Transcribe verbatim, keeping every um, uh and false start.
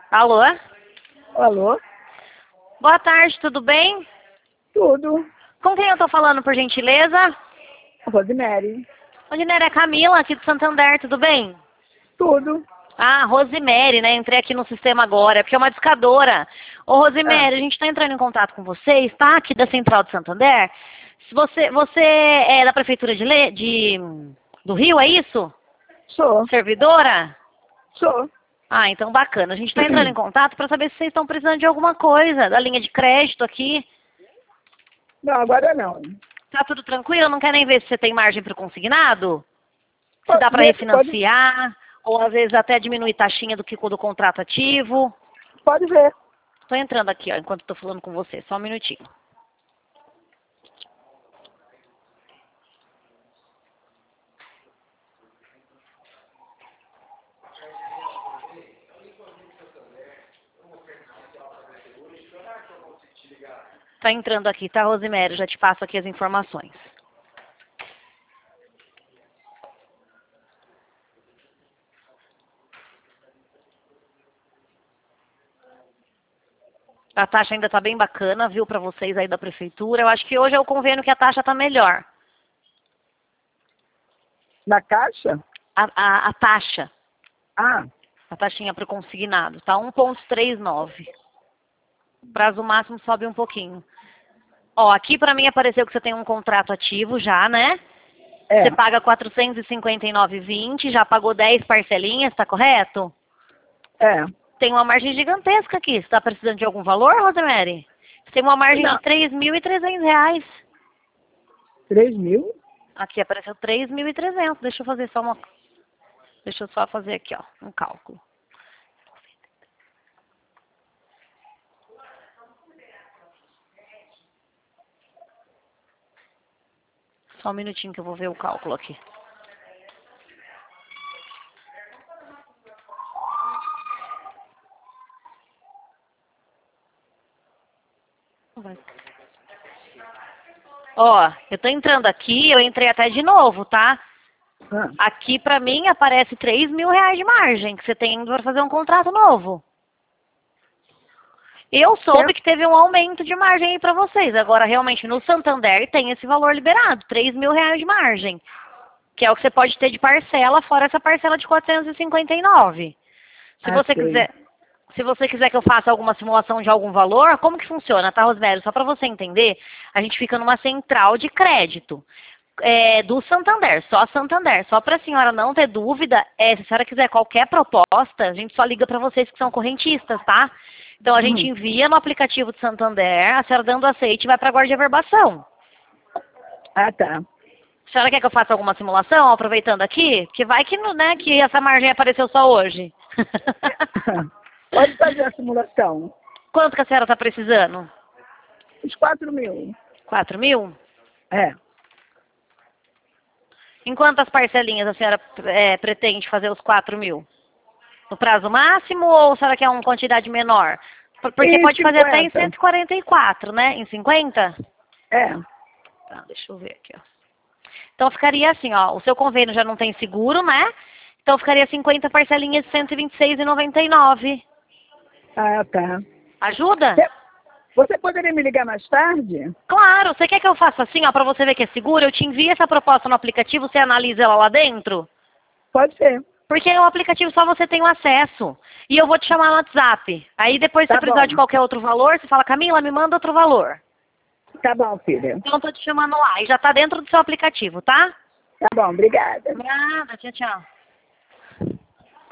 Alô? Alô? Boa tarde, tudo bem? Tudo. Com quem eu tô falando, por gentileza? Rosemary. Rosemary, é Camila, aqui do Santander, tudo bem? Tudo. Ah, Rosemary, né? Entrei aqui no sistema agora, porque é uma discadora. Ô, Rosemary, Ah. a gente tá entrando em contato com vocês, tá? Aqui da Central de Santander. Se você, você é da Prefeitura de, Le... de... do Rio, é isso? Sou. Servidora? Sou. Ah, então bacana. A gente tá entrando em contato para saber se vocês estão precisando de alguma coisa, da linha de crédito aqui. Não, agora não. Tá tudo tranquilo? Não quer nem ver se você tem margem para o consignado? Se Pode dá para ver, pode, refinanciar, ou às vezes até diminuir taxinha do que do contrato ativo. pode ver. Tô entrando aqui, ó, enquanto tô falando com você. Só um minutinho. Tá entrando aqui, tá, Rosemary? Já te passo aqui as informações. A taxa ainda tá bem bacana, viu, para vocês aí da prefeitura. Eu acho que hoje é o convênio que a taxa tá melhor. Na caixa? A, a, a taxa, Ah, a taxinha para o consignado, tá um ponto trinta e nove. Prazo máximo sobe um pouquinho. Ó, aqui para mim apareceu que você tem um contrato ativo já, né? é. Você paga quatrocentos e cinquenta e nove reais e vinte centavos, já pagou dez parcelinhas, tá correto? É. Tem uma margem gigantesca aqui. Você está precisando de algum valor, Rosemary? Você tem uma margem Não. de três mil e trezentos reais. Três mil? Aqui apareceu três mil e trezentos. Deixa eu fazer só uma... Deixa eu só fazer aqui, ó, um cálculo. Só um minutinho que eu vou ver o cálculo aqui. Vai. Ó, eu tô entrando aqui, eu entrei até de novo, tá? Ah. Aqui pra mim aparece três mil reais de margem que você tem para fazer um contrato novo. Eu soube que teve um aumento de margem aí pra vocês. Agora, realmente, no Santander tem esse valor liberado, três mil reais de margem. Que é o que você pode ter de parcela, fora essa parcela de quatrocentos e cinquenta e nove. Se você Ok. quiser, se você quiser que eu faça alguma simulação de algum valor, como que funciona, tá, Rosemary? Só para você entender, a gente fica numa central de crédito é, do Santander, só Santander. Só para a senhora não ter dúvida, é, se a senhora quiser qualquer proposta, a gente só liga para vocês que são correntistas, tá? Então a gente Uhum. envia no aplicativo do Santander, a senhora dando aceite vai para a guarda de averbação. Ah, tá. A senhora quer que eu faça alguma simulação, aproveitando aqui? Que vai que, não, né, que essa margem apareceu só hoje. Pode fazer a simulação. Quanto que a senhora está precisando? Os quatro mil. Quatro mil? É. Em quantas parcelinhas a senhora é, pretende fazer os quatro mil? No prazo máximo ou a senhora quer uma quantidade menor? Por- Porque E pode fazer até em cinquenta? cento e quarenta e quatro, né? Em cinquenta? É. Tá, deixa eu ver aqui, ó. Então ficaria assim, ó, o seu convênio já não tem seguro, né? Então ficaria cinquenta parcelinhas de cento e vinte e seis reais e noventa e nove. Ah, tá. Ajuda? Você- Você poderia me ligar mais tarde? Claro, você quer que eu faça assim, ó, pra você ver que é seguro? Eu te envio essa proposta no aplicativo, você analisa ela lá dentro? Pode ser. Porque o aplicativo só você tem o acesso. E eu vou te chamar no WhatsApp. Aí depois, se Tá você precisar bom. de qualquer outro valor, você fala, Camila, me manda outro valor. Tá bom, filha. Então eu tô te chamando lá. E já tá dentro do seu aplicativo, tá? Tá bom, obrigada. Nada, tchau, tchau.